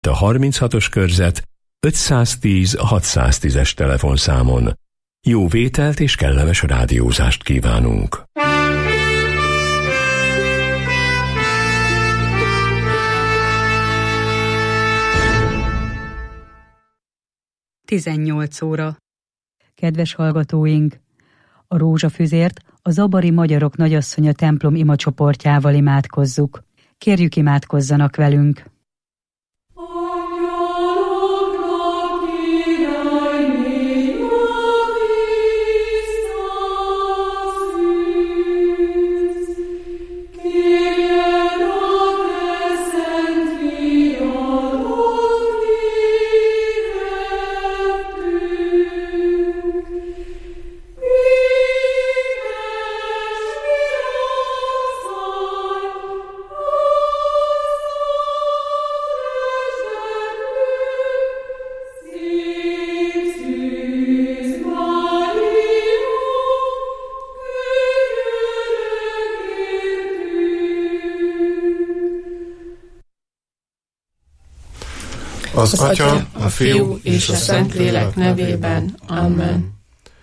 a 36-os körzet 510-610-es telefonszámon. Jó vételt és kellemes rádiózást kívánunk! Tizennyolc óra. Kedves hallgatóink! A rózsafüzért a zabari magyarok nagyasszonya templom imacsoportjával imádkozzuk. Kérjük, imádkozzanak velünk! Az Atya, a Fiú és a Szentlélek nevében. Amen.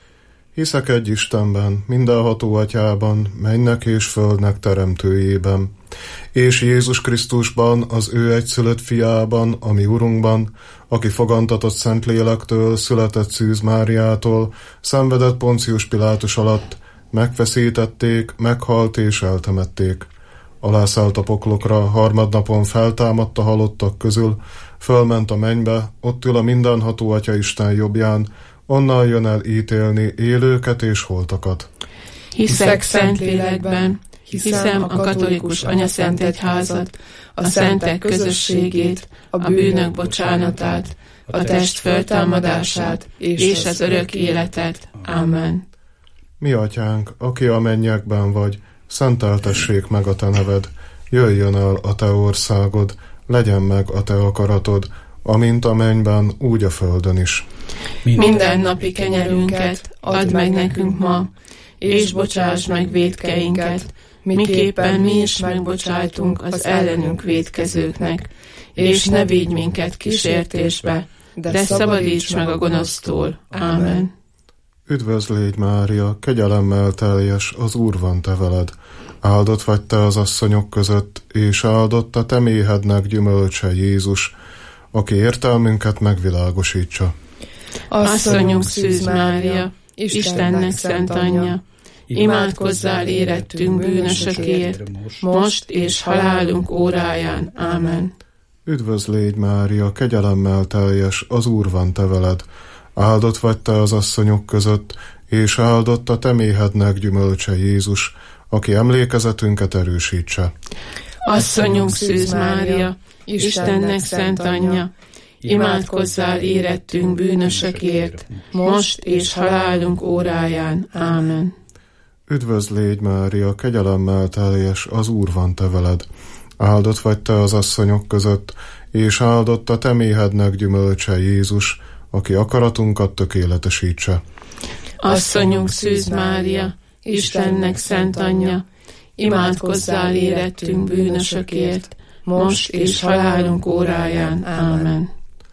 Hiszek egy Istenben, mindenható Atyában, mennek és földnek teremtőjében, és Jézus Krisztusban, az ő egyszülött fiában, a mi Urunkban, aki fogantatott Szentlélektől, született Szűz Máriától, szenvedett Poncius Pilátus alatt, megfeszítették, meghalt és eltemették. Alászállt a poklokra, harmadnapon feltámadt a halottak közül, fölment a mennybe, ott ül a mindenható Atya Isten jobbján, onnan jön el ítélni élőket és holtakat. Hiszek Szentlélekben, hiszem a katolikus anyaszent egyházat, a szentek közösségét, a bűnök bocsánatát, a test föltámadását és az örök életet. Amen. Mi Atyánk, aki a mennyekben vagy, szenteltessék meg a te neved, jöjjön el a te országod, legyen meg a te akaratod, amint a mennyben, úgy a földön is. Minden napi kenyerünket add meg nekünk ma, és bocsáss meg vétkeinket, miképpen mi is megbocsájtunk az ellenünk vétkezőknek, és ne vigy minket kísértésbe, de szabadíts meg a gonosztól. Ámen. Üdvözlégy Mária, kegyelemmel teljes, az Úr van te veled. Áldott vagy te az asszonyok között, és áldott a te méhednek gyümölcse Jézus, aki értelmünket megvilágosítsa. Asszonyunk Szűz Mária, Istennek szent anyja, imádkozzál érettünk bűnösökért, most és halálunk óráján. Ámen. Üdvözlégy Mária, kegyelemmel teljes, az Úr van te veled. Áldott vagy te az asszonyok között, és áldott a te méhednek gyümölcse Jézus, aki emlékezetünket erősítse. Asszonyunk Szűz Mária, Istennek szent anyja, imádkozzál érettünk bűnösökért, most és halálunk óráján. Ámen. Üdvözlégy Mária, kegyelemmel teljes, az Úr van te veled. Áldott vagy te az asszonyok között, és áldott a te méhednek gyümölcse Jézus, aki akaratunkat tökéletesítse. Asszonyunk Szűz Mária, Istennek szent anyja, imádkozzál érettünk bűnösökért, most és halálunk óráján. Ámen.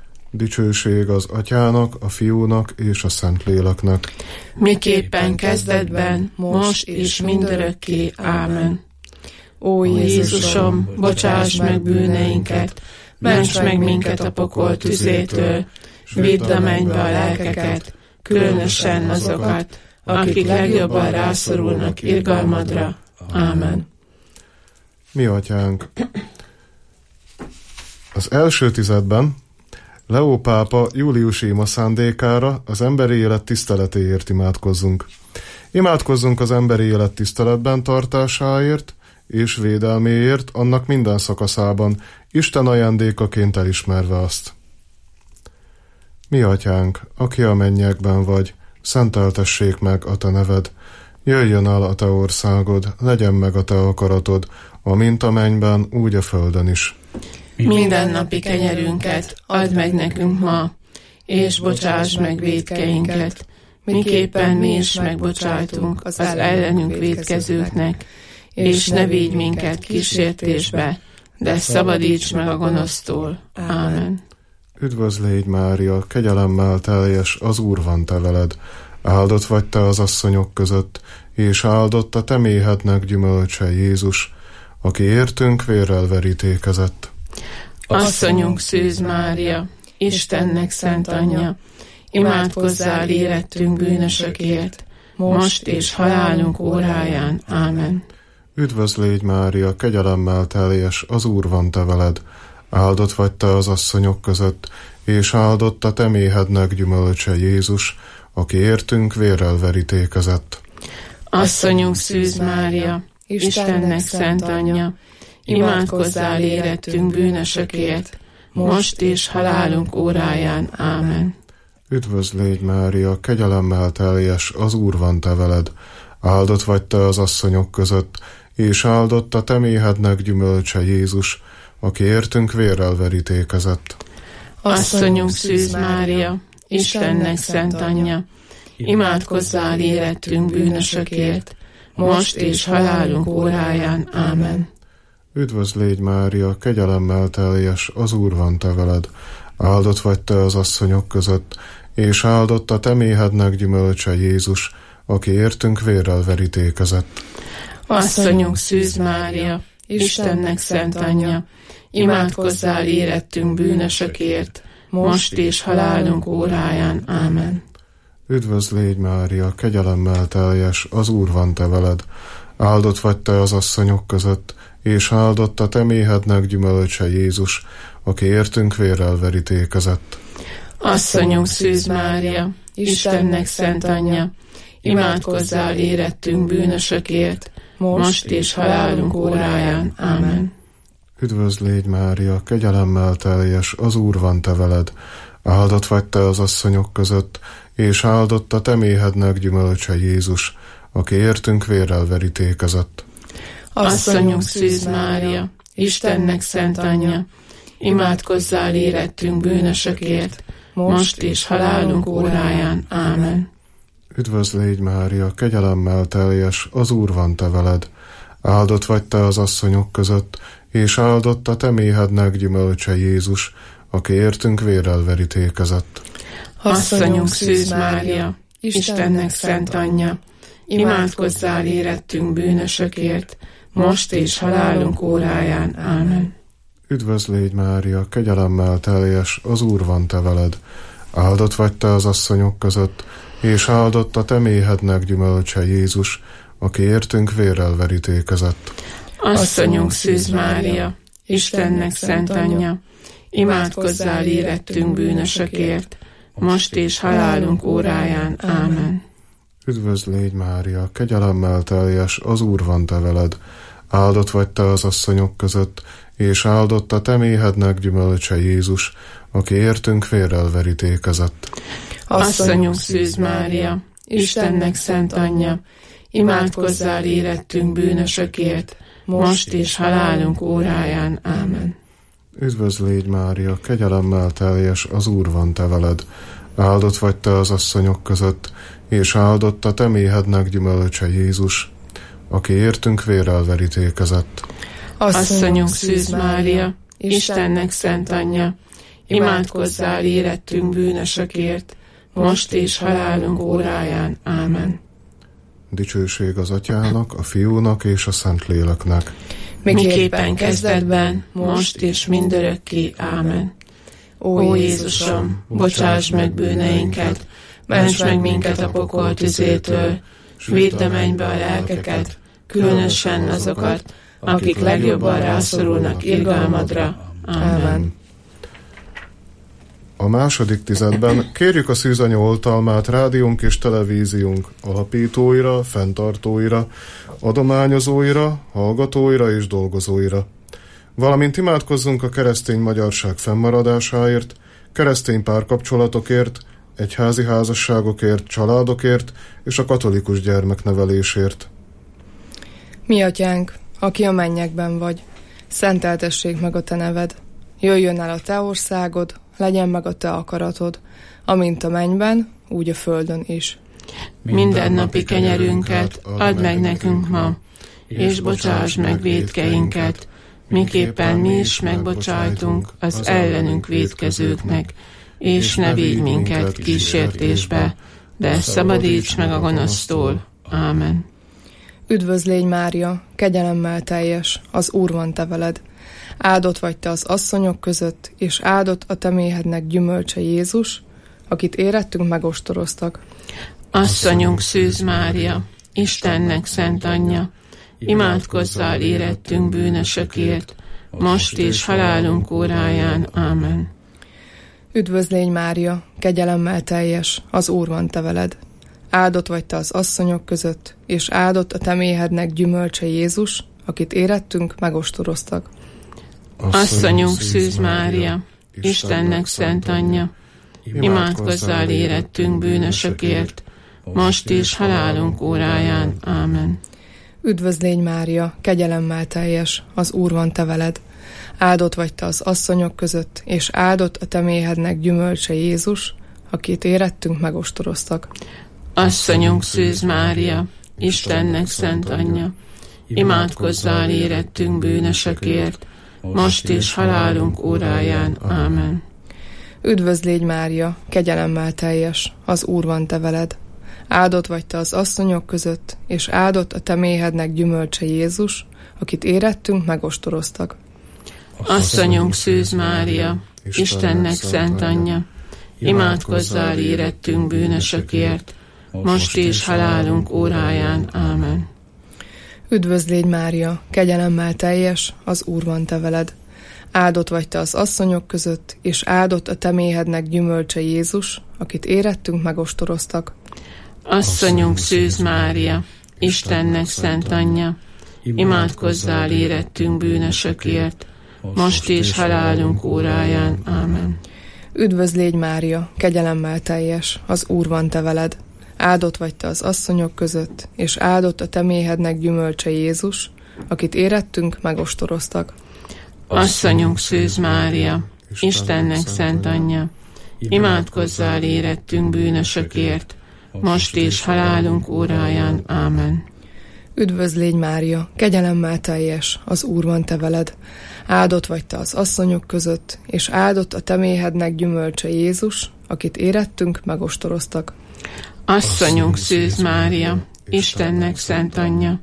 Dicsőség az Atyának, a Fiúnak és a Szentléleknek. Miképpen kezdetben, most és mindörökké. Ámen. Ó Jézusom, bocsáss meg bűneinket, ments meg minket a pokol tüzétől, vidd a mennybe a lelkeket, különösen azokat, akik legjobban rászorulnak irgalmadra. Ámen. Mi Atyánk, az első tizedben Leó pápa júliusi ima szándékára, az emberi élet tiszteletéért imádkozzunk. Imádkozzunk az emberi élet tiszteletben tartásáért és védelméért annak minden szakaszában, Isten ajándékaként elismerve azt. Mi Atyánk, aki a mennyekben vagy, szenteltessék meg a te neved, jöjjön el a te országod, legyen meg a te akaratod, amint a mennyben, úgy a földön is. Mindennapi kenyerünket add meg nekünk ma, és bocsáss meg vétkeinket, miképpen mi is megbocsájtunk az ellenünk vétkezőknek, és ne vigy minket kísértésbe, de szabadíts meg a gonosztól. Ámen. Üdvözl légy, Mária, kegyelemmel teljes, az Úr van te veled. Áldott vagy te az asszonyok között, és áldott a te méhednek gyümölcse, Jézus, aki értünk vérrel verítékezett. Asszonyunk Szűz Mária, Istennek szent anyja, imádkozzál érettünk bűnösökért, most és halálunk óráján. Ámen. Üdvözl légy, Mária, kegyelemmel teljes, az Úr van te veled. Áldott vagy te az asszonyok között, és áldott a te méhednek gyümölcse, Jézus, aki értünk vérrel verítékezett. Asszonyunk Szűz Mária, Istennek szent anyja, imádkozzál érettünk bűnösökért, most és halálunk óráján. Ámen. Üdvözl légy, Mária, kegyelemmel teljes, az Úr van te veled. Áldott vagy te az asszonyok között, és áldott a te méhednek gyümölcse, Jézus, aki értünk vérrel verítékezett. Asszonyunk Szűz Mária, Istennek szent anyja, imádkozzál érettünk bűnösökért, most és halálunk óráján. Ámen. Üdvözl légy, Mária, kegyelemmel teljes, az Úr van te veled. Áldott vagy te az asszonyok között, és áldott a te méhednek gyümölcse, Jézus, aki értünk vérrel verítékezett. Asszonyunk Szűz Mária, Istennek szent anyja, imádkozzál érettünk bűnösökért, most és halálunk óráján. Ámen. Üdvözl légy, Mária, kegyelemmel teljes, az Úr van te veled. Áldott vagy te az asszonyok között, és áldott a te méhednek gyümölcse, Jézus, aki értünk vérrel verítékezett. Asszonyunk Szűz Mária, Istennek szent anyja, imádkozzál érettünk bűnösökért, most és halálunk óráján. Ámen. Üdvözl légy, Mária, kegyelemmel teljes, az Úr van te veled. Áldott vagy te az asszonyok között, és áldott a te méhednek gyümölcse, Jézus, aki értünk vérrel verítékezett. Asszonyunk Szűz Mária, Istennek szent anyja, imádkozzál érettünk bűnösökért, most és halálunk óráján. Ámen. Üdvözl légy, Mária, kegyelemmel teljes, az Úr van te veled. Áldott vagy te az asszonyok között, és áldott a te méhednek gyümölcse, Jézus, aki értünk vérrel verítékezett. Asszonyunk Szűz Mária, Istennek szent anyja, imádkozzál érettünk bűnösökért, most és halálunk óráján. Ámen. Üdvözl légy, Mária, kegyelemmel teljes, az Úr van te veled. Áldott vagy te az asszonyok között, és áldott a te méhednek gyümölcse, Jézus, aki értünk vérrel verítékezett. Asszonyunk Szűz Mária, Istennek szent anyja, imádkozzál érettünk bűnösökért, most és halálunk óráján. Ámen. Üdvözl légy, Mária, kegyelemmel teljes, az Úr van te veled. Áldott vagy te az asszonyok között, és áldott a te méhednek gyümölcse, Jézus, aki értünk vérrel verítékezett. Asszonyunk Szűz Mária, Istennek szent anyja, imádkozzál érettünk bűnösökért, most és halálunk óráján. Ámen. Üdvözl légy, Mária, kegyelemmel teljes, az Úr van te veled. Áldott vagy te az asszonyok között, és áldott a te méhednek gyümölcse, Jézus, aki értünk vérrel verítékezett. Asszonyunk Szűz Mária, Istennek szent anyja, imádkozzál érettünk bűnösökért, most és halálunk óráján. Ámen. Dicsőség az Atyának, a Fiúnak és a Szentléleknek. Miképpen kezdetben, most és mindörökké. Ámen. Ó Jézusom, bocsáss meg bűneinket, ments meg minket a pokol tüzétől, s vidd a mennybe a lelkeket, különösen azokat, akik legjobban rászorulnak irgalmadra. Ámen. A második tizedben kérjük a Szűzanya oltalmát rádiónk és televíziónk alapítóira, fenntartóira, adományozóira, hallgatóira és dolgozóira. Valamint imádkozzunk a keresztény magyarság fennmaradásáért, keresztény párkapcsolatokért, egyházi házasságokért, családokért és a katolikus gyermeknevelésért. Mi atyánk, aki a mennyekben vagy, szenteltessék meg a te neved. Jöjjön el a te országod, legyen meg a te akaratod, amint a mennyben, úgy a földön is. Mindennapi kenyerünket add meg nekünk ma, és bocsáss meg vétkeinket, miképpen mi is megbocsájtunk az ellenünk vétkezőknek, és ne védj minket kísértésbe, de szabadíts meg a gonosztól. Ámen. Üdvözl légy, Mária, kegyelemmel teljes, az Úr van te veled. Áldott vagy te az asszonyok között, és áldott a te méhednek gyümölcse Jézus, akit érettünk megostoroztak. Asszonyunk Szűz Mária, Istennek szent anyja, imádkozzál érettünk bűnösökért, most és halálunk óráján. Ámen. Üdvözl légy, Mária, kegyelemmel teljes, az Úr van te veled. Áldott vagy te az asszonyok között, és áldott a te méhednek gyümölcse Jézus, akit érettünk megostoroztak. Asszonyunk Szűz Mária, Istennek szent anyja, imádkozzál érettünk bűnösökért, most és halálunk óráján. Ámen. Üdvözl légy, Mária, kegyelemmel teljes, az Úr van te veled. Áldott vagy te az asszonyok között, és áldott a te méhednek gyümölcse Jézus, akit érettünk megostoroztak. Asszonyunk Szűz Mária, Istennek szent anyja, imádkozzál érettünk bűnösökért, most és halálunk óráján. Ámen. Üdvözl légy, Mária, kegyelemmel teljes, az Úr van te veled. Áldott vagy te az asszonyok között, és áldott a te méhednek gyümölcse Jézus, akit érettünk megostoroztak. Asszonyunk Szűz Mária, Istennek szent anyja, imádkozzál érettünk bűnösökért, most és halálunk óráján. Ámen. Üdvözl légy, Mária, kegyelemmel teljes, az Úr van te veled. Áldott vagy te az asszonyok között, és áldott a te méhednek gyümölcse Jézus, akit érettünk megostoroztak. Asszonyunk Szűz Mária, Istennek szent anyja, imádkozzál érettünk bűnösökért, most és halálunk óráján. Ámen. Üdvözl légy, Mária, kegyelemmel teljes, az Úr van te veled. Áldott vagy te az asszonyok között, és áldott a te méhednek gyümölcse Jézus, akit érettünk megostoroztak. Asszonyunk Szűz Mária, Istennek szent anyja, imádkozzál érettünk bűnösökért, most és halálunk óráján. Ámen. Üdvözl légy, Mária, kegyelemmel teljes, az Úr van te veled. Áldott vagy te az asszonyok között, és áldott a te méhednek gyümölcse Jézus, akit érettünk megostoroztak. Asszonyunk Szűz Mária, Istennek szent anyja,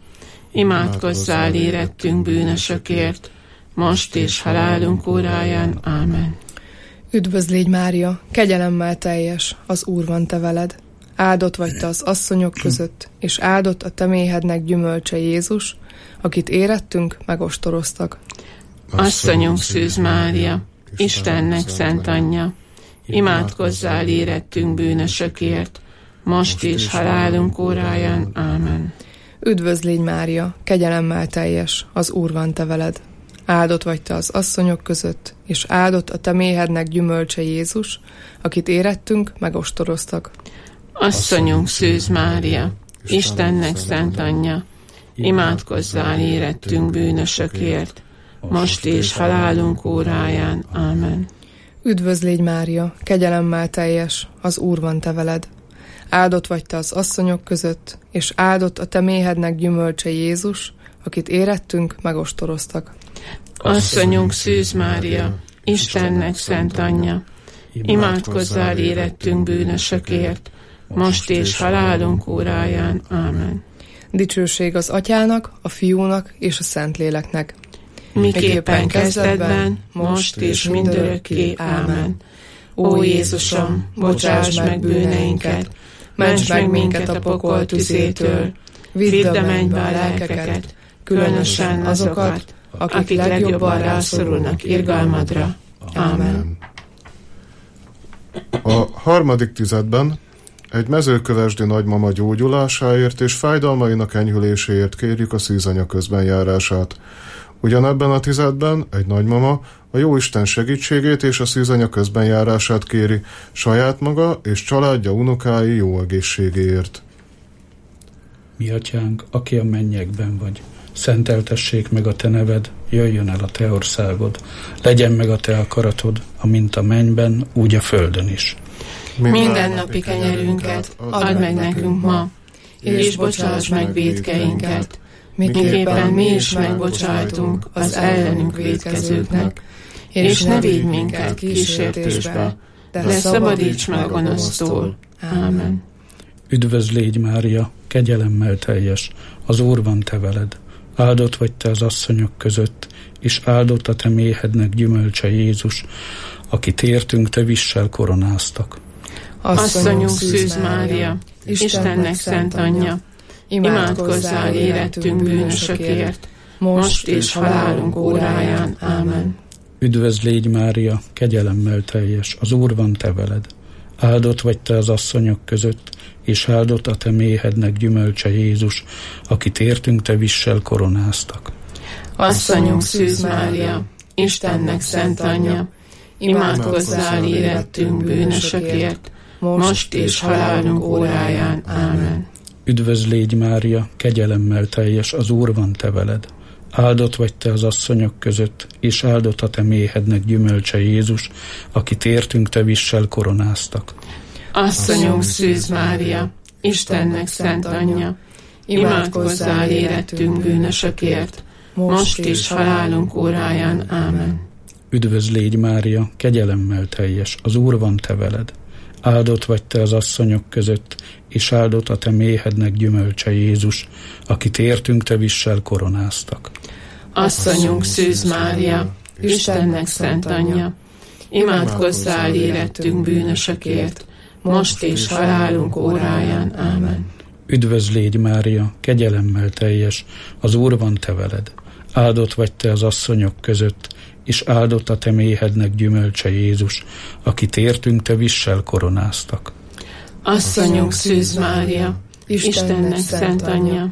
imádkozzál érettünk bűnösökért, most és halálunk óráján. Ámen. Üdvözl légy, Mária, kegyelemmel teljes, az Úr van te veled. Áldott vagy te az asszonyok között, és áldott a te méhednek gyümölcse Jézus, akit érettünk megostoroztak. Asszonyunk Szűz Mária, Istennek szent anyja, imádkozzál érettünk bűnösökért, most és halálunk óráján. Ámen. Üdvözl légy, Mária, kegyelemmel teljes, az Úr van te veled. Áldott vagy te az asszonyok között, és áldott a te méhednek gyümölcse Jézus, akit érettünk megostoroztak. Asszonyunk Szűz Mária, Istennek szent anyja, imádkozzál érettünk bűnösökért, most és halálunk óráján. Ámen. Üdvözl légy, Mária, kegyelemmel teljes, az Úr van te veled. Áldott vagy te az asszonyok között, és áldott a te méhednek gyümölcse Jézus, akit érettünk megostoroztak. Asszonyunk Szűz Mária, Istennek szent anyja, imádkozzál érettünk bűnösökért, most és halálunk óráján. Ámen. Dicsőség az Atyának, a Fiúnak és a Szentléleknek. Miképpen kezdetben, most és mindörökké. Ámen. Ó Jézusom, bocsáss meg bűneinket, ments meg minket a pokol tüzétől, vidd a mennybe a lelkeket, különösen azokat, akik legjobban rászorulnak irgalmadra. Ámen. A harmadik tizedben egy mezőkövesdi nagymama gyógyulásáért és fájdalmainak enyhüléséért kérjük a szűzanya közbenjárását. Ugyanebben a tizedben egy nagymama a Jóisten segítségét és a szűzanya közbenjárását kéri saját maga és családja, unokái jó egészségéért. Mi atyánk, aki a mennyekben vagy, szenteltessék meg a te neved, jöjjön el a te országod, legyen meg a te akaratod, amint a mennyben, úgy a földön is. Mindennapi kenyerünket add meg nekünk ma, és bocsáss meg vétkeinket, miképpen mi is megbocsájtunk az ellenünk vétkezőknek, és ne védj minket kísértésbe, de szabadíts meg a gonosztól. Ámen. Üdvözl légy, Mária, kegyelemmel teljes, az Úr van te veled. Áldott vagy te az asszonyok között, és áldott a te méhednek gyümölcse Jézus, akit értünk te vissel koronáztak. Asszonyunk Szűz Mária, Istennek szent anyja, imádkozzál érettünk bűnösökért, most és halálunk óráján. Ámen. Üdvözl légy, Mária, kegyelemmel teljes, az Úr van te veled. Áldott vagy te az asszonyok között, és áldott a te méhednek gyümölcse Jézus, akit értünk te vissel koronáztak. Asszonyunk Szűz Mária, Istennek szent anyja, imádkozzál érettünk bűnösökért, most és halálunk óráján. Ámen. Üdvözl légy, Mária, kegyelemmel teljes, az Úr van te veled. Áldott vagy te az asszonyok között, és áldott a te méhednek gyümölcse Jézus, akit értünk te vissel koronáztak. Asszonyunk Szűz Mária, Istennek szent anyja, imádkozzál érettünk bűnösökért, most és halálunk óráján. Ámen. Üdvözl légy, Mária, kegyelemmel teljes, az Úr van te veled. Áldott vagy te az asszonyok között, és áldott a te méhednek gyümölcse Jézus, akit értünk te vissel koronáztak. Asszonyunk Szűz Mária, Istennek szent anyja, imádkozzál érettünk bűnösökért, most és halálunk óráján. Ámen. Üdvözl légy, Mária, kegyelemmel teljes, az Úr van te veled. Áldott vagy te az asszonyok között, és áldott a te méhednek gyümölcse Jézus, akit értünk te vissel koronáztak. Asszonyunk Szűz Mária, Istennek szent anyja,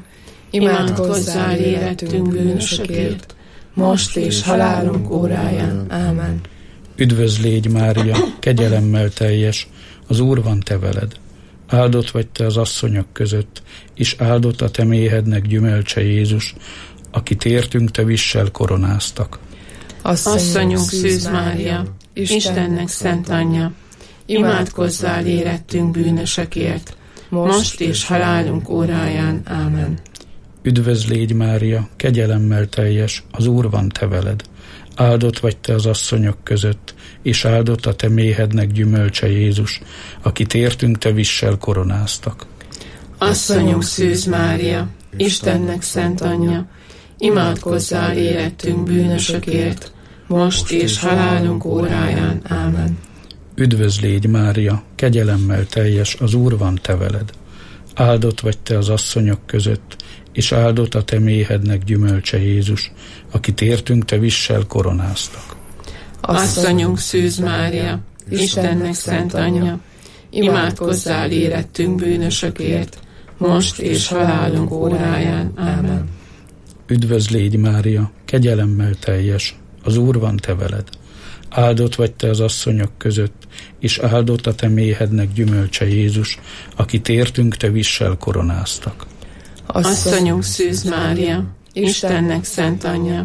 imádkozzál érettünk bűnösökért, most és halálunk óráján. Ámen. Üdvözl légy, Mária, kegyelemmel teljes, az Úr van te veled. Áldott vagy te az asszonyok között, és áldott a te méhednek gyümölcse Jézus, akit értünk te vissel koronáztak. Asszonyunk Szűz Mária, Istennek szent anyja, imádkozzál érettünk bűnösökért, most és halálunk óráján. Ámen. Üdvözl légy, Mária, kegyelemmel teljes, az Úr van te veled. Áldott vagy te az asszonyok között, és áldott a te méhednek gyümölcse Jézus, akit értünk te vissel koronáztak. Asszonyunk Szűz Mária, Istennek szent anyja, imádkozzál érettünk bűnösökért, most és halálunk óráján. Ámen. Üdvözl légy, Mária, kegyelemmel teljes, az Úr van te veled. Áldott vagy te az asszonyok között, és áldott a te méhednek gyümölcse Jézus, akit értünk te vissel koronáztak. Asszonyunk Szűz Mária, Istennek szent anyja, imádkozzál érettünk bűnösökért, most és halálunk óráján. Ámen. Üdvözl légy, Mária, kegyelemmel teljes, az Úr van te veled. Áldott vagy te az asszonyok között, és áldott a te méhednek gyümölcse Jézus, akit értünk te vissel koronáztak. Asszonyunk Szűz Mária, Istennek szent anyja,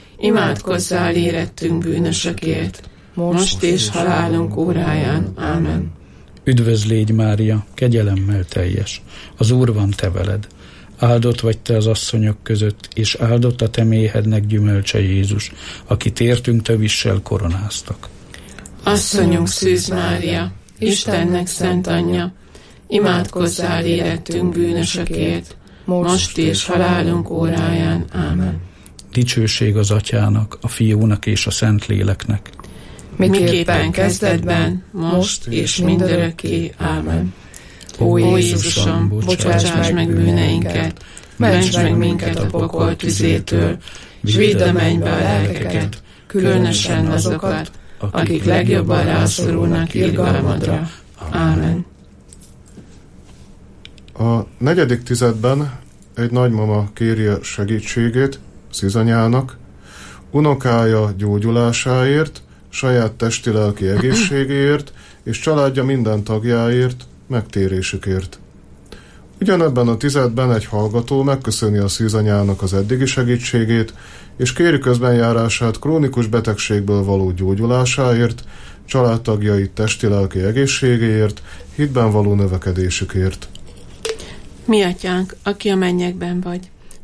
imádkozzál érettünk bűnösökért, most és halálunk óráján. Ámen. Üdvözl légy, Mária, kegyelemmel teljes, az Úr van te veled. Áldott vagy te az asszonyok között, és áldott a te méhednek gyümölcse Jézus, akit értünk te vissel koronáztak. Asszonyunk Szűz Mária, Istennek szent anyja, imádkozzál érettünk bűnösökért, most és halálunk óráján. Ámen. Dicsőség az Atyának, a Fiúnak és a Szentléleknek. Miképpen kezdetben, most és mindörökké. Ámen. Ó Jézusom, bocsáss meg bűneinket, ments meg minket a pokol tüzétől, s vidd a mennybe a lelkeket, különösen azokat, akik legjobban rászorulnak irgalmadra. Ámen. A 4. tizedben egy nagymama kéri segítségét szűzanyának, unokája gyógyulásáért, saját testi-lelki egészségéért és családja minden tagjáért, megtérésükért. Ugyanebben a tizedben egy hallgató megköszöni a szűzanyának az eddigi segítségét, és kéri közbenjárását krónikus betegségből való gyógyulásáért, családtagjai testi-lelki egészségéért, hitben való növekedésükért. Mi atyánk, aki a mennyekben vagy,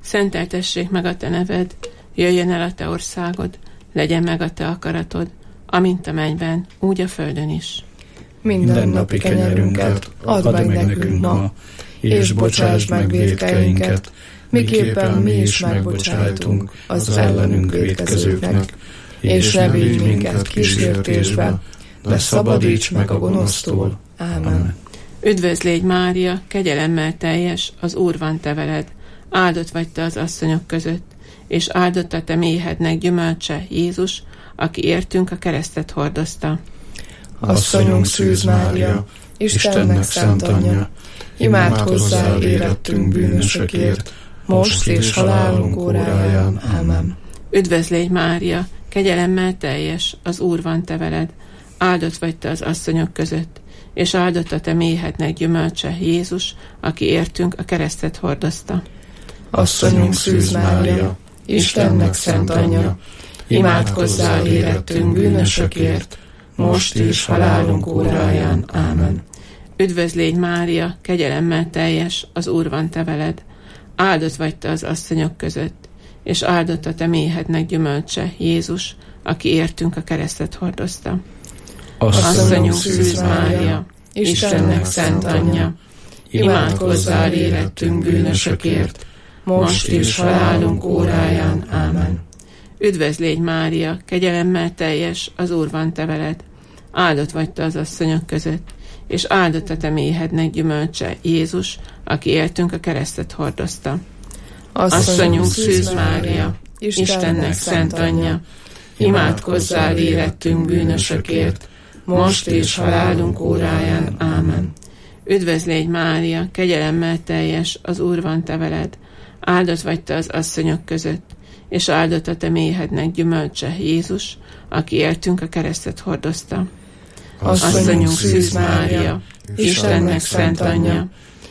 szenteltessék meg a te neved, jöjjön el a te országod, legyen meg a te akaratod, amint a mennyben, úgy a földön is. Mindennapi kenyerünket add meg nekünk ma, és bocsásd meg vétkeinket, miképpen mi is megbocsájtunk az ellenünk vétkezőknek, és ne vigy minket kísértésbe, de szabadíts meg a gonosztól. Ámen. Üdvözl légy, Mária, kegyelemmel teljes, az Úr van te veled, áldott vagy te az asszonyok között, és áldott a te méhednek gyümölcse, Jézus, aki értünk a keresztet hordozta. Asszonyunk Szűz Mária, Istennek szent anyja, imádkozzál érettünk bűnösökért, most és halálunk óráján. Ámen. Üdvözl légy, Mária, kegyelemmel teljes, az Úr van te veled, áldott vagy te az asszonyok között, és áldott a te méhednek gyümölcse, Jézus, aki értünk a keresztet hordozta. Asszonyunk Szűz Mária, Istennek szent anyja, imádkozzál érettünk bűnösökért, most és halálunk óráján. Ámen. Üdvözl légy, Mária, kegyelemmel teljes, az Úr van te veled, áldott vagy te az asszonyok között, és áldott a te méhednek gyümölcse, Jézus, aki értünk a keresztet hordozta. Asszonyunk Szűz Mária, Istennek szent anyja, imádkozzál érettünk bűnösökért, most és halálunk óráján. Ámen. Üdvözl légy, Mária, kegyelemmel teljes, az Úr van te veled, áldott vagy te az asszonyok között, és áldott a te méhednek gyümölcse, Jézus, aki értünk a keresztet hordozta. Asszonyunk Szűz Mária, Istennek szent anyja, imádkozzál érettünk bűnösökért, most és halálunk óráján. Ámen. Üdvözl légy, Mária, kegyelemmel teljes, az Úr van te veled, áldott vagy te az asszonyok között, és áldott a te méhednek gyümölcse, Jézus, aki értünk a keresztet hordozta. Asszonyunk Szűz Mária, Istennek szent anyja,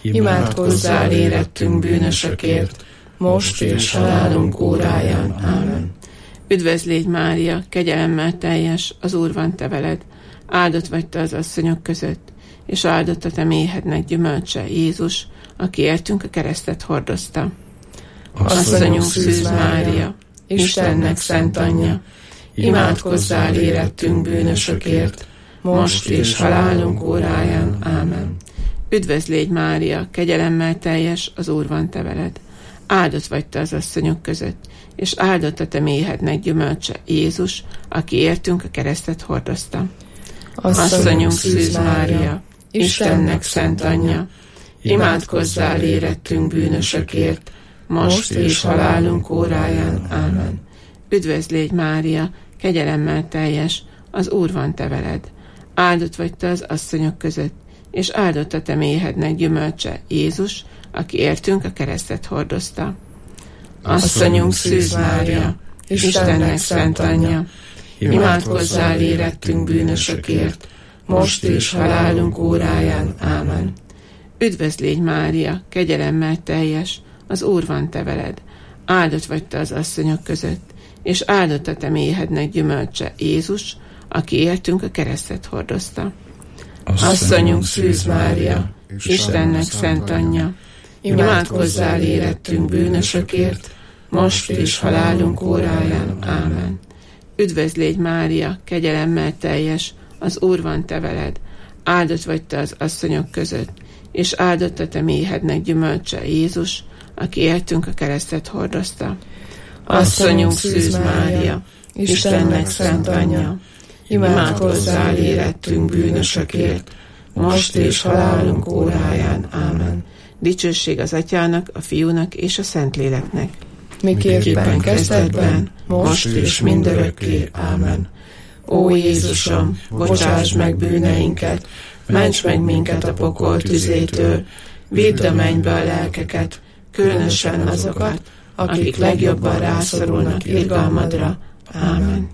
imádkozzál érettünk bűnösökért, most és halálunk óráján. Ámen. Üdvözl légy, Mária, kegyelemmel teljes, az Úr van te veled, áldott vagy te az asszonyok között, és áldott a te méhednek gyümölcse, Jézus, aki értünk a keresztet hordozta. Asszonyunk Szűz Mária, Istennek szent anyja, imádkozzál érettünk bűnösökért, most és halálunk óráján. Ámen. Üdvözl légy, Mária, kegyelemmel teljes, az Úr van te veled, áldott vagy te az asszonyok között, és áldott a te méhednek gyümölcse, Jézus, aki értünk a keresztet hordozta. Asszonyunk Szűz Mária, Istennek szent anyja, imádkozzál érettünk bűnösökért, most és halálunk óráján. Ámen. Üdvözl légy, Mária, kegyelemmel teljes, az Úr van te veled, áldott vagy te az asszonyok között, és áldott a te méhednek gyümölcse, Jézus, aki értünk a keresztet hordozta. Asszonyunk Szűz Mária, Istennek szent anyja, imádkozzál érettünk bűnösökért, most és halálunk óráján. Ámen. Üdvözl légy, Mária, kegyelemmel teljes, az Úr van te veled, áldott vagy te az asszonyok között, és áldott a te méhednek gyümölcse, Jézus, aki értünk a keresztet hordozta. Asszonyunk Szűz Mária, Istennek szent anyja, imádkozzál érettünk bűnösökért, most és halálunk óráján. Ámen. Üdvözl légy, Mária, kegyelemmel teljes, az Úr van te veled, áldott vagy te az asszonyok között, és áldott a te méhednek gyümölcse, Jézus, aki értünk a keresztet hordozta. Asszonyunk Szűz Mária, Istennek szent anyja, imádkozzál érettünk bűnösökért, most és halálunk óráján. Ámen. Dicsőség az Atyának, a Fiúnak és a Szentléleknek. Miképpen kezdetben, most és mindörökké. Ámen. Ó Jézusom, bocsáss meg bűneinket, ments meg minket a pokol tüzétől, vidd a mennybe a lelkeket, különösen azokat, akik legjobban rászorulnak irgalmadra. Ámen.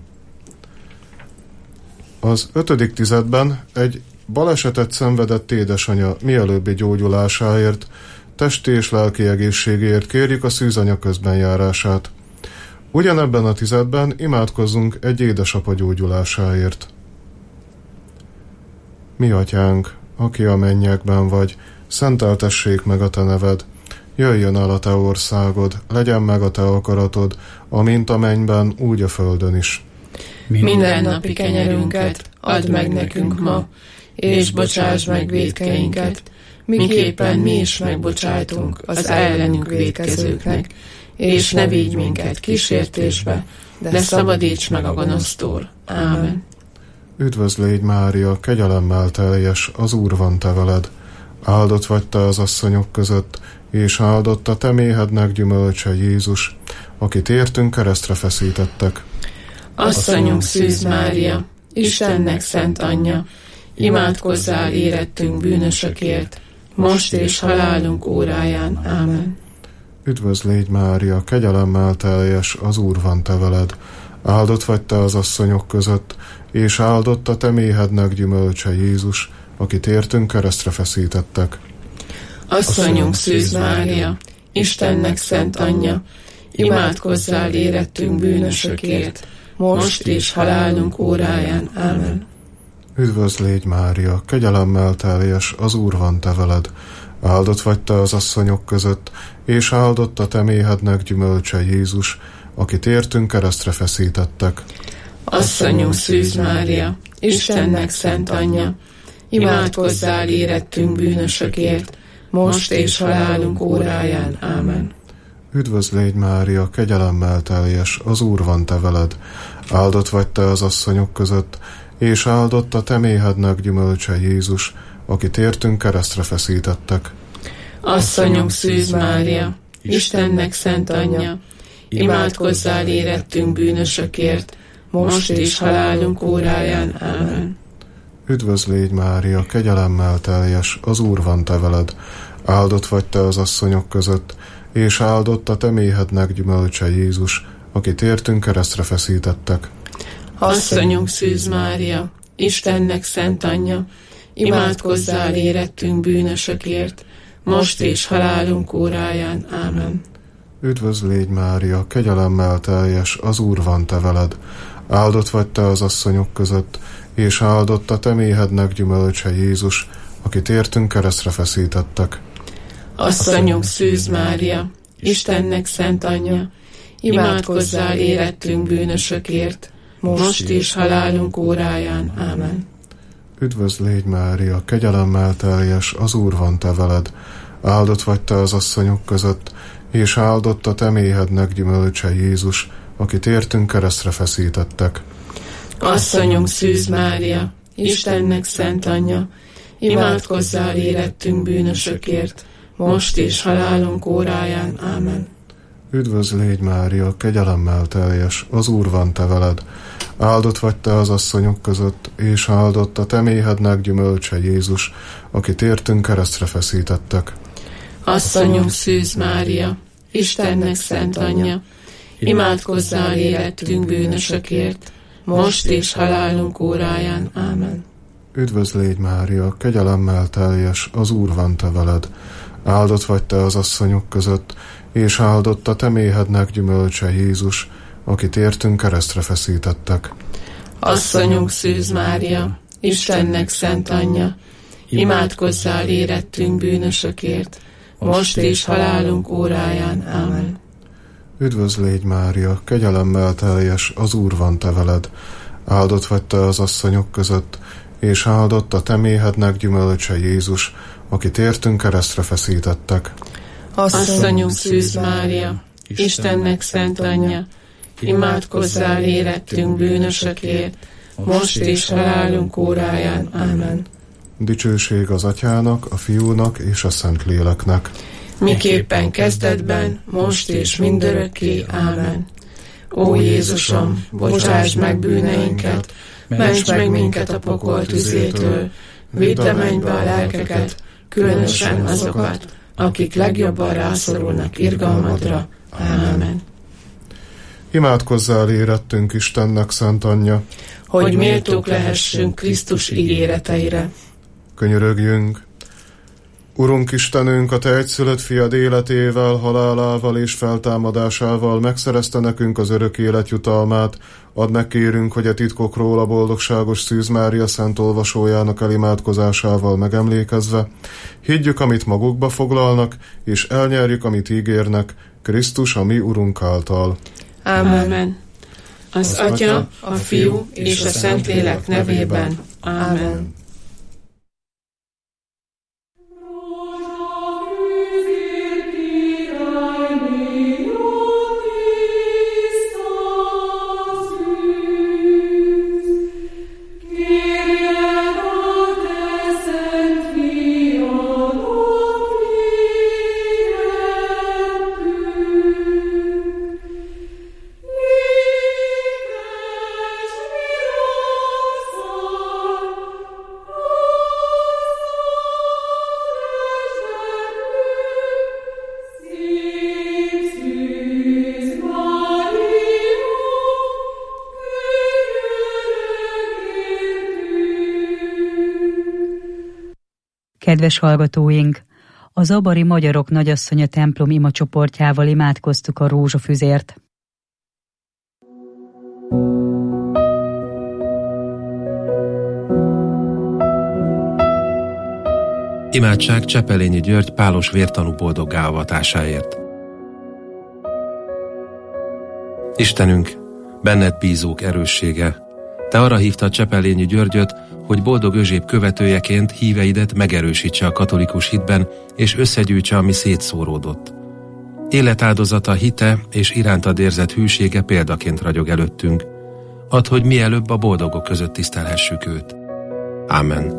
Az 5. tizedben egy balesetet szenvedett édesanya mielőbbi gyógyulásáért, testi és lelki egészségéért kérjük a szűzanya közbenjárását. Ugyanebben a tizedben imádkozzunk egy édesapa gyógyulásáért. Mi atyánk, aki a mennyekben vagy, szenteltessék meg a te neved, Jöjjön el a te országod, legyen meg a te akaratod, amint a mennyben, úgy a földön is. Mindennapi kenyerünket add meg nekünk ma, és bocsáss meg vétkeinket, miképpen mi is megbocsájtunk az ellenünk vétkezőknek, és ne vigy minket kísértésbe, de szabadíts meg a gonosztól. Ámen. Üdvözl légy, Mária, kegyelemmel teljes, az Úr van te veled. Áldott vagy te az asszonyok között, és áldott a te méhednek gyümölcse, Jézus, akit értünk keresztre feszítettek. Asszonyunk Szűz Mária, Istennek szent anyja, imádkozzál érettünk bűnösökért, most és halálunk óráján. Ámen. Üdvözl légy, Mária, kegyelemmel teljes, az Úr van te veled. Áldott vagy te az asszonyok között, és áldott a te méhednek gyümölcse, Jézus, akit értünk keresztre feszítettek. Asszonyunk Szűz Mária, Istennek szent anyja, imádkozzál érettünk bűnösökért, most és halálunk óráján. Ámen. Üdvözl légy, Mária, kegyelemmel teljes, az Úr van te veled. Áldott vagy te az asszonyok között, és áldott a te méhednek gyümölcse, Jézus, akit értünk keresztre feszítettek. Asszonyunk Szűz Mária, Istennek szent anyja, imádkozzál érettünk bűnösökért, most és halálunk óráján. Ámen. Üdvözl légy, Mária, kegyelemmel teljes, az Úr van te veled. Áldott vagy te az asszonyok között, és áldott a te méhednek gyümölcse, Jézus, akit értünk keresztre feszítettek. Asszonyunk Szűz Mária, Istennek szent anyja, imádkozzál érettünk bűnösökért, most és halálunk óráján. Ámen. Üdvözl légy, Mária, kegyelemmel teljes, az Úr van te veled. Áldott vagy te az asszonyok között, és áldott a te méhednek gyümölcse, Jézus, akit értünk keresztre feszítettek. Asszonyunk Szűz Mária, Istennek szent anyja, imádkozzál érettünk bűnösökért, most és halálunk óráján. Ámen. Üdvözl légy, Mária, kegyelemmel teljes, az Úr van te veled. Áldott vagy te az asszonyok között, és áldott a te méhednek gyümölcse, Jézus, akit értünk keresztre feszítettek. Asszonyunk Szűz Mária, Istennek szent anyja, imádkozzál érettünk bűnösökért, most és halálunk óráján. Ámen. Üdvözl légy, Mária, kegyelemmel teljes, az Úr van te veled. Áldott vagy te az asszonyok között, és áldott a te méhednek gyümölcse, Jézus, akit értünk keresztre feszítettek. Asszonyunk Szűz Mária, Istennek szent anyja, imádkozzál érettünk bűnösökért, most és halálunk óráján. Ámen. Üdvözl légy, Mária, kegyelemmel teljes, az Úr van te veled. Áldott vagy te az asszonyok között, és áldott a te méhednek gyümölcse, Jézus, akit értünk keresztre feszítettek. Asszonyunk Szűz Mária, Istennek szent anyja, imádkozzál érettünk bűnösökért, most és halálunk óráján. Ámen. Üdvözl légy, Mária, kegyelemmel teljes, az Úr van te veled. Áldott vagy te az asszonyok között, és áldott a te méhednek gyümölcse, Jézus, akit értünk keresztre feszítettek. Asszonyunk Szűz Mária, Istennek szent anyja, imádkozzál érettünk bűnösökért, most és halálunk óráján. Ámen. Üdvözl légy, Mária, kegyelemmel teljes, az Úr van te veled. Áldott vagy te az asszonyok között, és áldott a te méhednek gyümölcse, Jézus, akit értünk keresztre feszítettek. Asszonyunk Szűz Mária, Istennek szent anyja, imádkozzál érettünk bűnösökért, most és halálunk óráján. Ámen. Dicsőség az Atyának, a Fiúnak és a Szentléleknek. Miképpen kezdetben, most és mindörökké. Ámen. Ó Jézusom, bocsáss meg bűneinket, ments meg minket a pokol tüzétől, vidd a mennybe a lelkeket, különösen azokat, akik legjobban rászorulnak irgalmadra. Ámen. Imádkozzál érettünk Istennek szent anyja, hogy méltók lehessünk Krisztus ígéreteire. Könyörögjünk. Urunk Istenünk, a Te egyszülött fiad életével, halálával és feltámadásával megszerezte nekünk az örök élet jutalmát. Add meg, kérünk, hogy a titkokról a boldogságos Szűz Mária szent olvasójának elimádkozásával megemlékezve, higgyük, amit magukba foglalnak, és elnyerjük, amit ígérnek, Krisztus, a mi Urunk által. Ámen. Az Atya, a Fiú és a Szentlélek nevében. Ámen. Kedves hallgatóink! A zabari magyarok nagyasszonya templom imacsoportjával imádkoztuk a rózsafüzért. Imádság Csepelényi György pálos vértanú boldoggá avatásáért. Istenünk, benned bízók erőssége, Te arra hívtad Csepelényi Györgyöt, hogy boldog Özséb követőjeként híveidet megerősítse a katolikus hitben, és összegyűjtse, ami szétszóródott. Életáldozata, hite és irántad érzett hűsége példaként ragyog előttünk. Add, hogy mielőbb a boldogok között tisztelhessük őt. Ámen.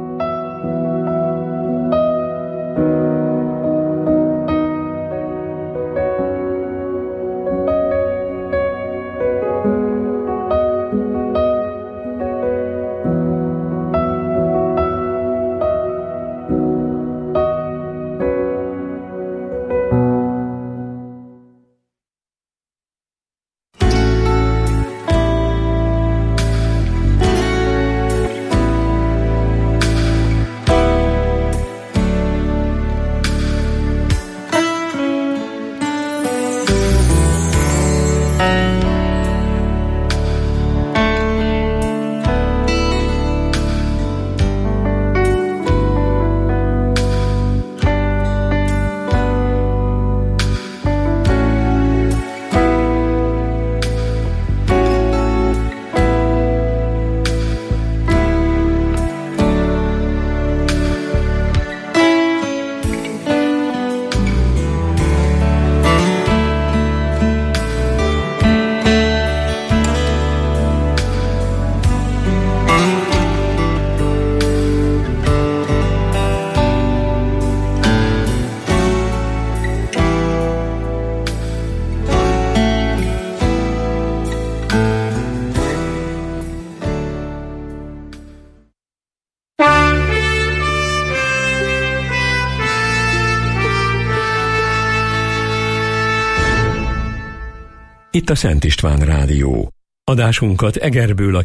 Itt a Szent István Rádió. Adásunkat Egerből a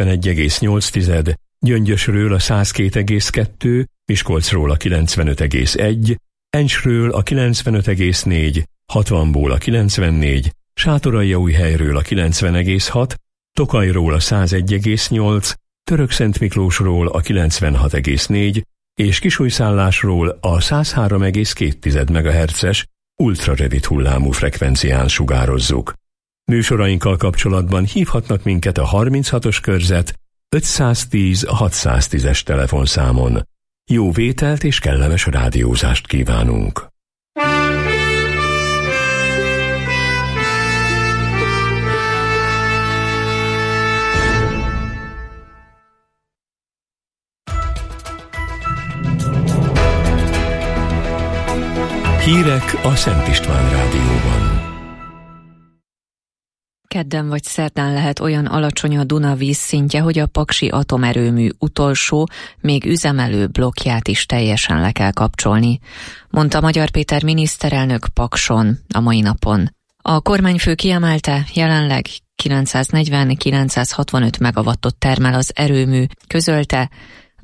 91,8, Gyöngyösről a 102,2, Miskolcról a 95,1, Encsről a 95,4, Hatvanból a 94, Sátoraljaújhelyről a 90,6, Tokajról a 101,8, Törökszentmiklósról a 96,4 és Kisújszállásról a 103,2 MHz-es ultrarövid hullámú frekvencián sugározzuk. Műsorainkkal kapcsolatban hívhatnak minket a 36-os körzet 510-610-es telefonszámon. Jó vételt és kellemes rádiózást kívánunk! Hírek a Szent István Rádióban. Kedden vagy szerdán lehet olyan alacsony a Duna vízszintje, hogy a Paksi atomerőmű utolsó, még üzemelő blokkját is teljesen le kell kapcsolni, mondta Magyar Péter miniszterelnök Pakson a mai napon. A kormányfő kiemelte, jelenleg 940-965 megawattot termel az erőmű, közölte,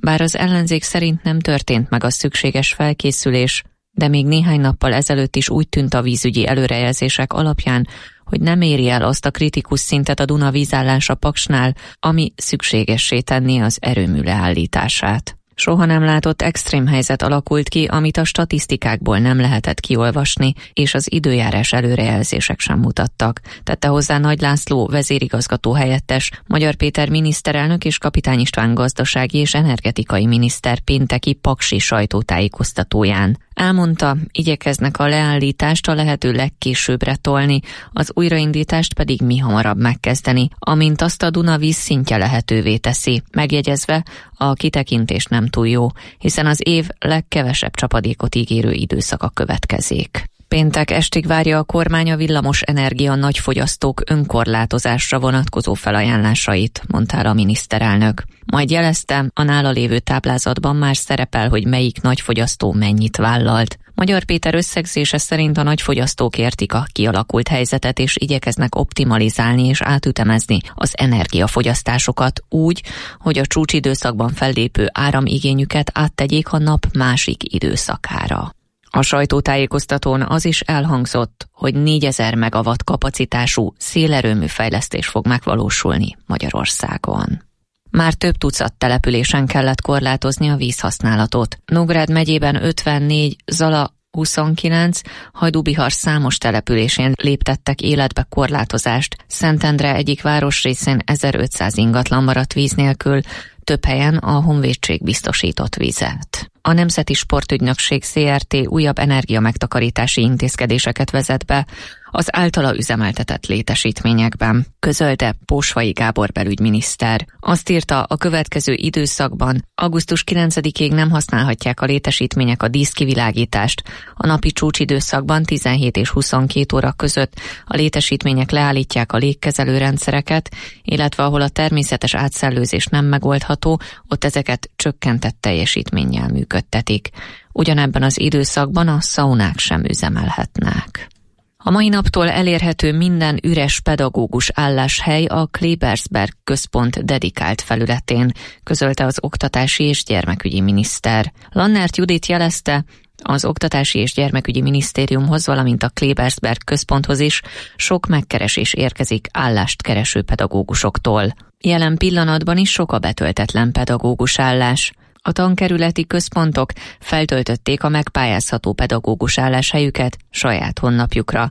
Bár az ellenzék szerint nem történt meg a szükséges felkészülés, de még néhány nappal ezelőtt is úgy tűnt a vízügyi előrejelzések alapján, hogy nem éri el azt a kritikus szintet a Duna vízállása Paksnál, ami szükségessé tenné az erőmű leállítását. Soha nem látott extrém helyzet alakult ki, amit a statisztikákból nem lehetett kiolvasni, és az időjárás előrejelzések sem mutattak. Tette hozzá Nagy László vezérigazgató helyettes, Magyar Péter miniszterelnök és Kapitány István gazdasági és energetikai miniszter pénteki paksi sajtótájékoztatóján. Elmondta, igyekeznek a leállítást a lehető legkésőbbre tolni, az újraindítást pedig mihamarabb megkezdeni, amint azt a Duna vízszintje lehetővé teszi, megjegyezve, a kitekintés nem túl jó, hiszen az év legkevesebb csapadékot ígérő időszaka következik. Péntek estig várja a kormány a villamos energia nagyfogyasztók önkorlátozásra vonatkozó felajánlásait, mondta a miniszterelnök. Majd jelezte, a nála lévő táblázatban már szerepel, hogy melyik nagyfogyasztó mennyit vállalt. Magyar Péter összegzése szerint a nagyfogyasztók értik a kialakult helyzetet, és igyekeznek optimalizálni és átütemezni az energiafogyasztásokat úgy, hogy a csúcsidőszakban fellépő áramigényüket áttegyék a nap másik időszakára. A sajtótájékoztatón az is elhangzott, hogy 4000 megawatt kapacitású szélerőmű fejlesztés fog megvalósulni Magyarországon. Már több tucat településen kellett korlátozni a vízhasználatot. Nógrád megyében 54, Zala 29, Hajdú-Bihar számos településén léptettek életbe korlátozást. Szentendre egyik városrészén 1500 ingatlan maradt víz nélkül, több helyen a honvédség biztosított vizet. A Nemzeti Sportügynökség Zrt. Újabb energiamegtakarítási intézkedéseket vezet be az általa üzemeltetett létesítményekben, közölte Pósvai Gábor belügyminiszter. Azt írta, a következő időszakban augusztus 9-ig nem használhatják a létesítmények a díszkivilágítást. A napi csúcsidőszakban 17 és 22 óra között a létesítmények leállítják a légkezelő rendszereket, illetve ahol a természetes átszellőzés nem megoldható, ott ezeket csökkentett teljesítménnyel működtetik. Ugyanebben az időszakban a szaunák sem üzemelhetnek. A mai naptól elérhető minden üres pedagógus álláshely a Klebersberg központ dedikált felületén, közölte az Oktatási és Gyermekügyi miniszter. Lannert Judit jelezte, az Oktatási és Gyermekügyi Minisztériumhoz, valamint a Klebersberg központhoz is sok megkeresés érkezik állást kereső pedagógusoktól. Jelen pillanatban is sok a betöltetlen pedagógus állás. A tankerületi központok feltöltötték a megpályázható pedagógus álláshelyüket saját honlapjukra.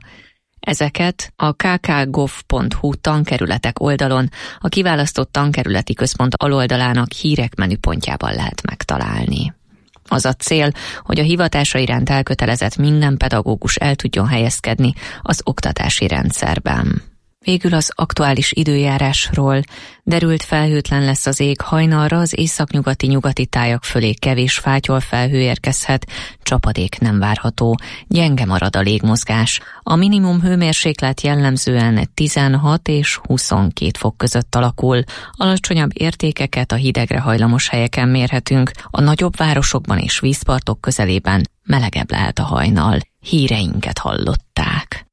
Ezeket a kkgov.hu tankerületek oldalon a kiválasztott tankerületi központ aloldalának hírek menüpontjában lehet megtalálni. Az a cél, hogy a hivatása iránt elkötelezett minden pedagógus el tudjon helyezkedni az oktatási rendszerben. Végül az aktuális időjárásról. Derült felhőtlen lesz az ég, hajnalra az északnyugati tájak fölé kevés fátyol felhő érkezhet, csapadék nem várható, gyenge marad a légmozgás. A minimum hőmérséklet jellemzően 16 és 22 fok között alakul. Alacsonyabb értékeket a hidegre hajlamos helyeken mérhetünk, a nagyobb városokban és vízpartok közelében melegebb lehet a hajnal. Híreinket hallották.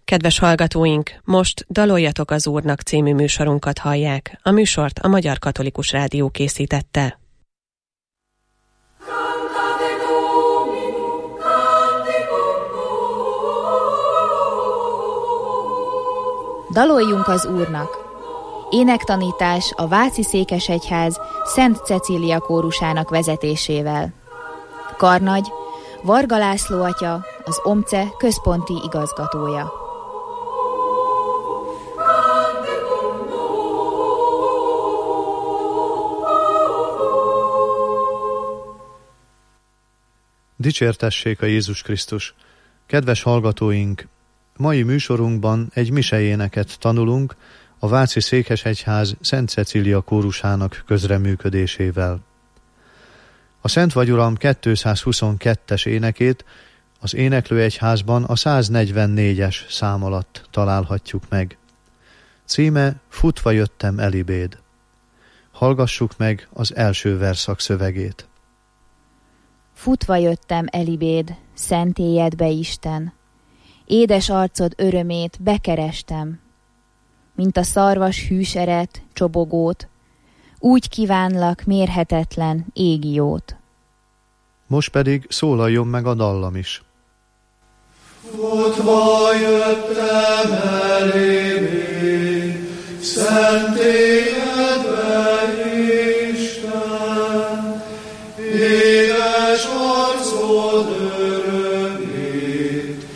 Kedves hallgatóink, most Daloljatok az Úrnak című műsorunkat hallják. A műsort a Magyar Katolikus Rádió készítette. Daloljunk az Úrnak! Énektanítás a Váci Székesegyház Szent Cecília kórusának vezetésével. Karnagy Varga László atya, az OMCE központi igazgatója. Dicsértessék a Jézus Krisztus! Kedves hallgatóink! Mai műsorunkban egy misejéneket tanulunk a Váci Székesegyház Szent Cecília kórusának közreműködésével. A Szent Vagyuram 222-es énekét az éneklőegyházban a 144-es szám alatt találhatjuk meg. Címe Futva jöttem elibéd. Hallgassuk meg az első verszak szövegét. Futva jöttem elibéd, szentélyedbe Isten. Édes arcod örömét bekerestem. Mint a szarvas hűseret, csobogót, úgy kívánlak mérhetetlen égi jót. Most pedig szólaljon meg a dallam is. Futva jöttem elébéd, szentélyedbe Isten, édes arcod örömét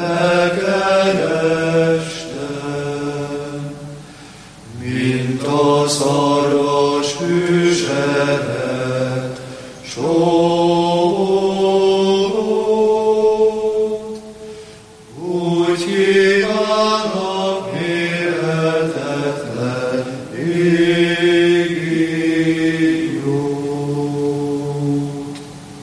bekerestem, mint a szarvas hűseret, csobogót, úgy kívánok mérhetetlen égi jót.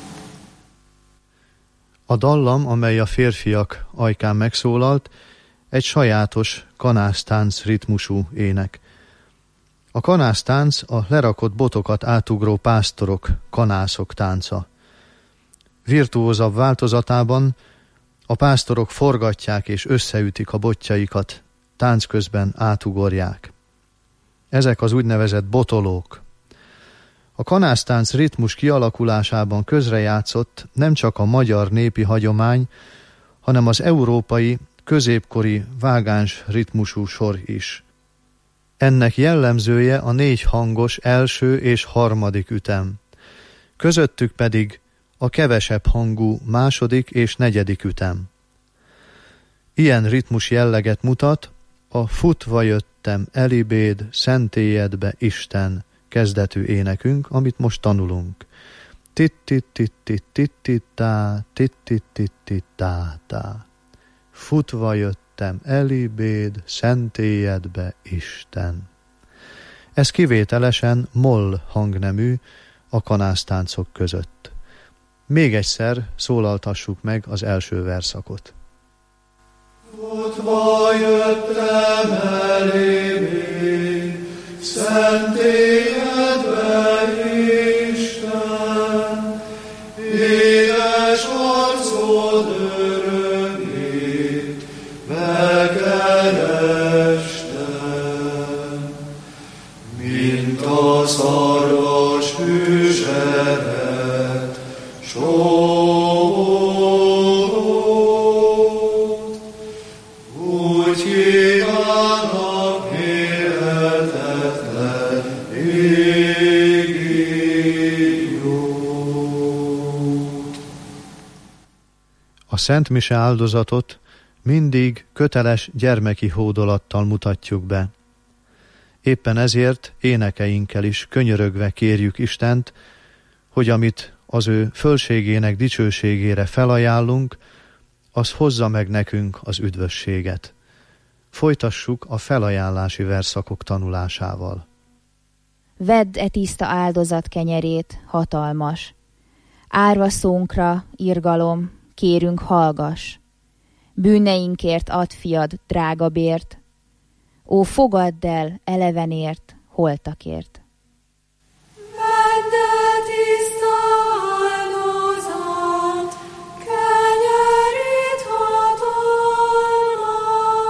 A dallam, amely a férfiak ajkán megszólalt, egy sajátos kanásztánc ritmusú ének. A kanásztánc a lerakott botokat átugró pásztorok, kanászok tánca. Virtuózabb változatában a pásztorok forgatják és összeütik a botjaikat, tánc közben átugorják. Ezek az úgynevezett botolók. A kanásztánc ritmus kialakulásában közrejátszott nem csak a magyar népi hagyomány, hanem az európai, középkori vágáns ritmusú sor is. Ennek jellemzője a 4 hangos első és harmadik ütem. Közöttük pedig a kevesebb hangú második és negyedik ütem. Ilyen ritmus jelleget mutat a Futva jöttem elibéd, szentélyedbe Isten kezdetű énekünk, amit most tanulunk. Tit-tit-tit-tit-tit-tá, tit-tit-tit-tit-tá-tá. Futva jöttem elibéd, szentélyedbe Isten. Ez kivételesen moll hangnemű a kanásztáncok között. Még egyszer szólaltassuk meg az első verszakot. Futva jöttem elibéd, szentélyedbe Isten, édes arcod örömét bekerestem, mint a szarvas hűseret, csobogót, úgy kívánok mérhetetlen égi jót. A Szent Mise áldozatot mindig köteles gyermeki hódolattal mutatjuk be. Éppen ezért énekeinkkel is könyörögve kérjük Istent, hogy amit az ő fölségének dicsőségére felajánlunk, az hozza meg nekünk az üdvösséget. Folytassuk a felajánlási verszakok tanulásával. Vedd e tiszta áldozat kenyerét, hatalmas. Árva szónkra, irgalom, kérünk hallgass. Bűneinkért add fiad drága bért. Ó, fogadd el elevenért, holtakért. Kenyerét hatalmas,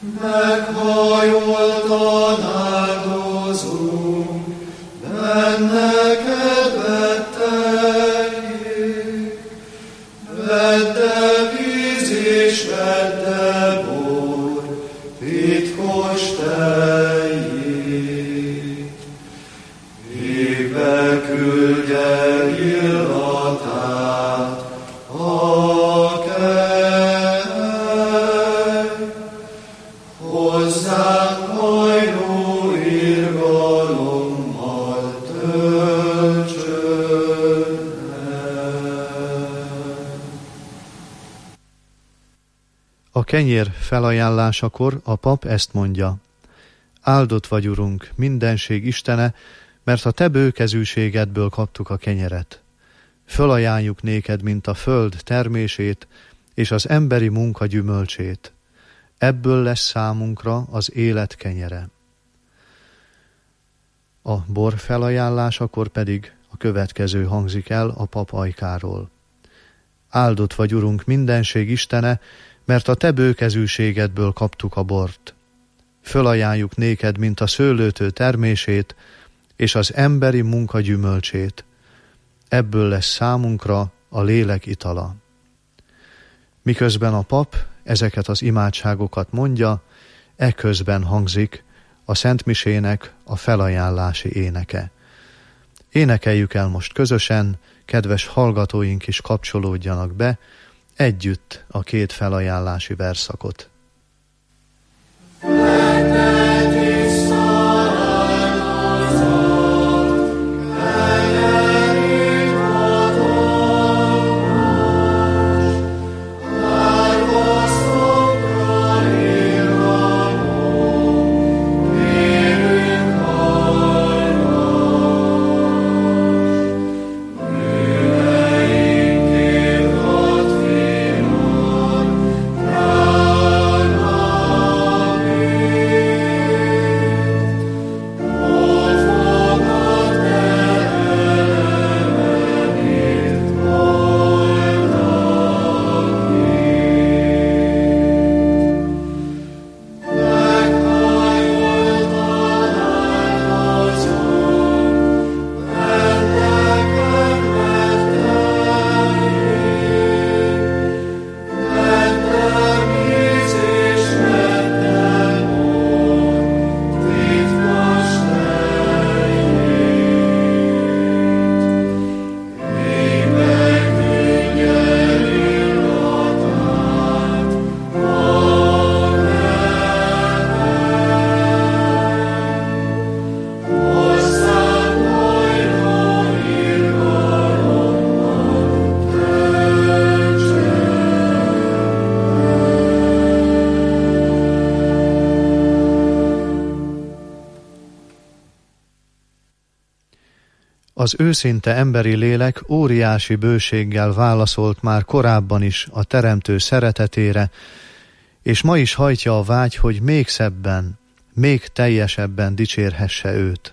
Meghajoltan áldozunk, benne kedvetteljék, vette víz és vette bor, titkos teljét. Végbe küldje illatát a kely, hozzánk hajló irgalommal töltsön el. A kenyér felajánlásakor a pap ezt mondja: Áldott vagy, Urunk, mindenség Istene, mert a te bőkezűségedből kaptuk a kenyeret. Fölajánljuk néked, mint a föld termését, és az emberi munka gyümölcsét. Ebből lesz számunkra az élet kenyere. A bor felajánlásakor pedig a következő hangzik el a pap ajkáról: Áldott vagy, Urunk, mindenség Istene, mert a te bőkezűségedből kaptuk a bort. Fölajánljuk néked, mint a szőlőtő termését, és az emberi munka gyümölcsét. Ebből lesz számunkra a lélek itala. Miközben a pap ezeket az imádságokat mondja, eközben hangzik a szentmisének a felajánlási éneke. Énekeljük el most közösen, kedves hallgatóink is kapcsolódjanak be, együtt a két felajánlási verszakot. Az őszinte emberi lélek óriási bőséggel válaszolt már korábban is a Teremtő szeretetére, és ma is hajtja a vágy, hogy még szebben, még teljesebben dicsérhesse őt.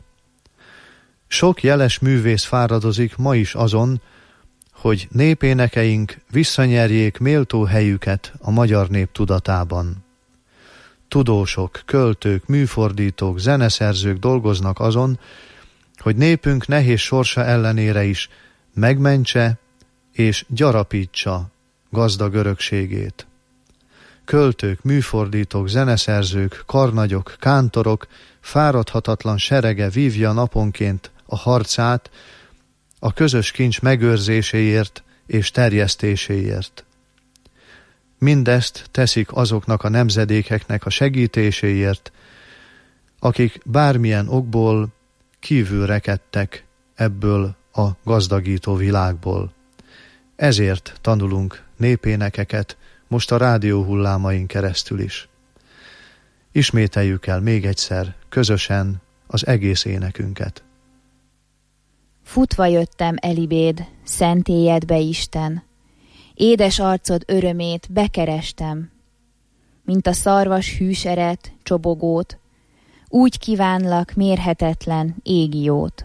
Sok jeles művész fáradozik ma is azon, hogy népénekeink visszanyerjék méltó helyüket a magyar nép tudatában. Tudósok, költők, műfordítók, zeneszerzők dolgoznak azon, hogy népünk nehéz sorsa ellenére is megmentse és gyarapítsa gazdag örökségét. Költők, műfordítók, zeneszerzők, karnagyok, kántorok fáradhatatlan serege vívja naponként a harcát a közös kincs megőrzéséért és terjesztéséért. Mindezt teszik azoknak a nemzedékeknek a segítéséért, akik bármilyen okból kívül rekedtek ebből a gazdagító világból. Ezért tanulunk népénekeket most a rádió hullámain keresztül is. Ismételjük el még egyszer közösen az egész énekünket. Futva jöttem elibéd, szentélyedbe, Isten. Édes arcod örömét bekerestem. Mint a szarvas hűseret, csobogót, úgy kívánlak mérhetetlen égi jót.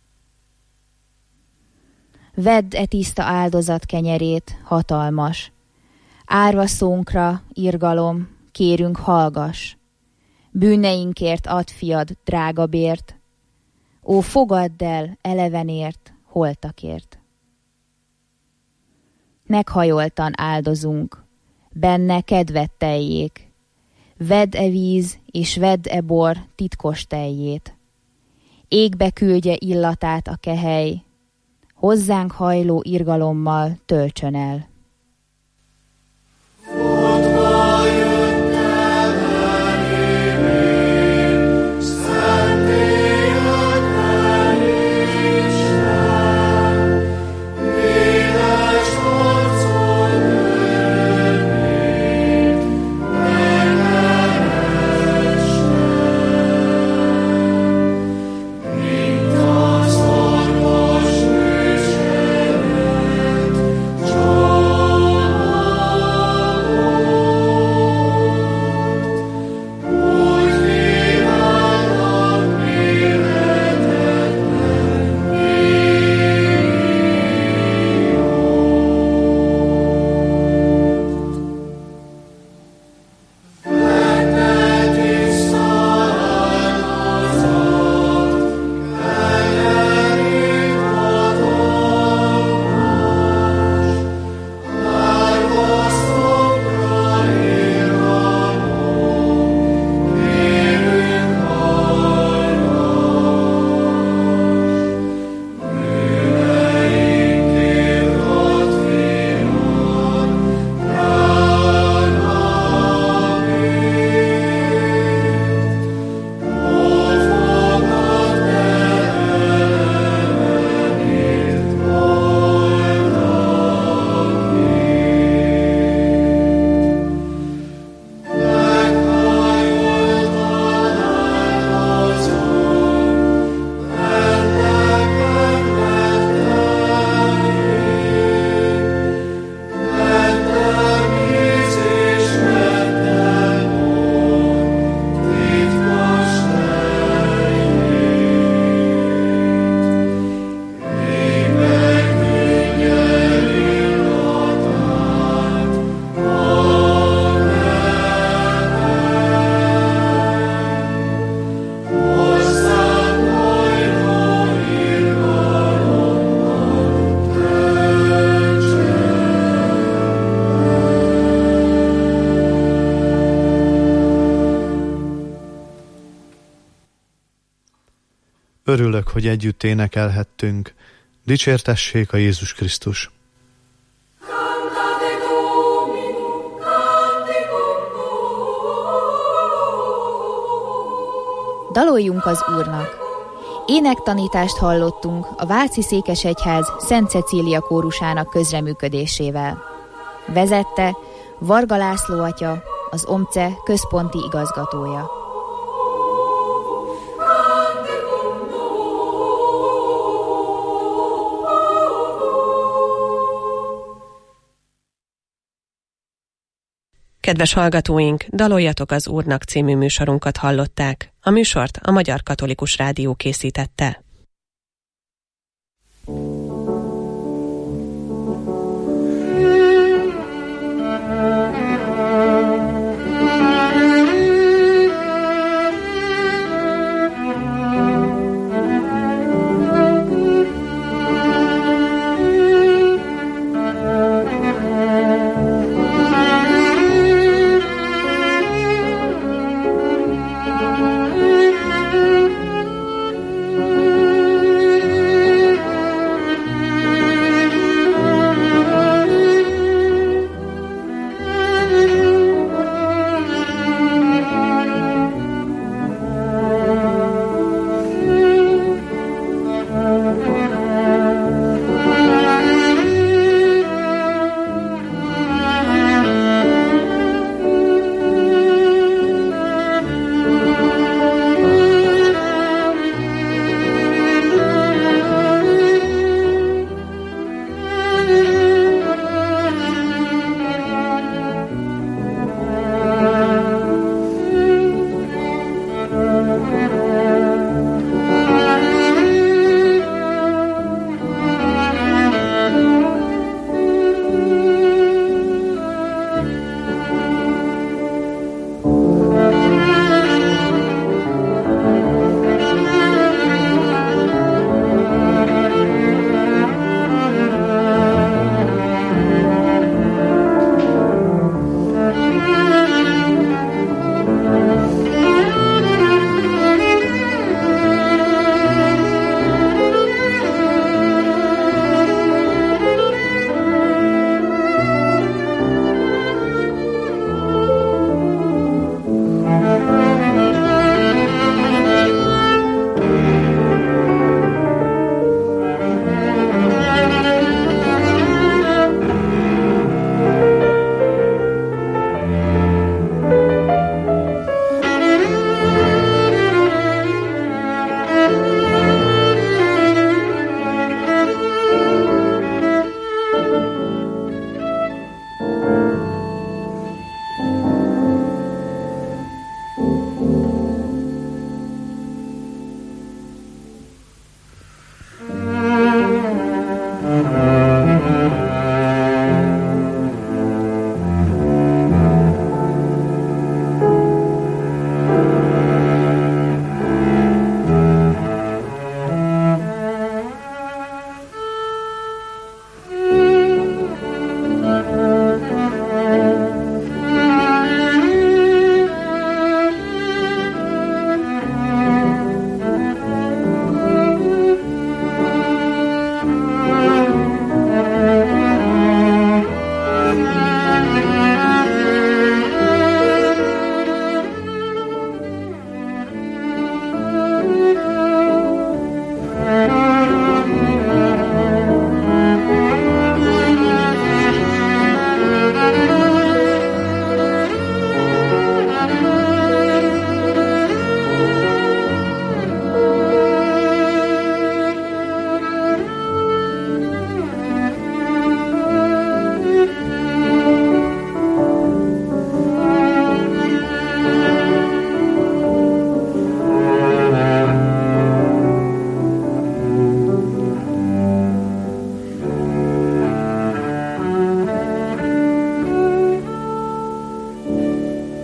Vedd e tiszta áldozat kenyerét, hatalmas. Árva szónkra, irgalom, kérünk, hallgass. Bűneinkért add fiad drága bért, ó, fogadd el elevenért, holtakért. Meghajoltan áldozunk, benne kedvet teljék, vedd e víz és vedd e bor titkos teljét. Égbe küldje illatát a kehely, hozzánk hajló irgalommal töltsön el. Örülök, hogy együtt énekelhettünk. Dicsértessék a Jézus Krisztus! Daloljunk az Úrnak! Énektanítást hallottunk a Váci Székesegyház Szent Cecília kórusának közreműködésével. Vezette Varga László atya, az OMCE központi igazgatója. Kedves hallgatóink, Daloljatok az Úrnak című műsorunkat hallották. A műsort a Magyar Katolikus Rádió készítette.